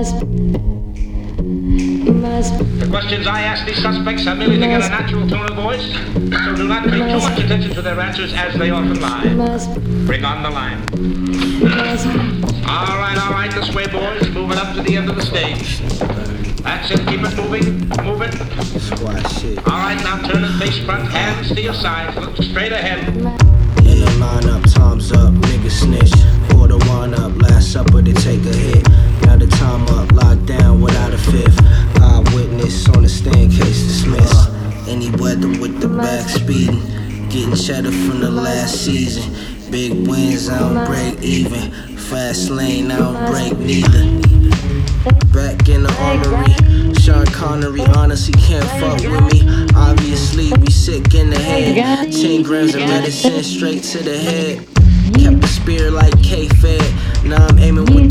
The questions I ask these suspects are merely to get a natural tone of voice, so do not pay too much attention to their answers as they often lie. Bring on the line. All right, this way, boys. Moving up to the end of the stage. That's it, keep it moving, move it. All right, now turn and face front, hands to your sides, look straight ahead. In the lineup, time's up, nigga snitch. Pour the wine up, last supper to take a hit. Now the time up, locked down without a fifth. Eyewitness on the stand, case dismissed. Any weather with the back speeding. Getting cheddar from the last season. Big wins, I don't break even. Fast lane, I don't break neither. Back in the armory, Sean Connery honestly can't fuck with me. Obviously, we sick in the head. 10 grams of medicine straight to the head. Kept the spear like K-Fed. Now I'm aiming with the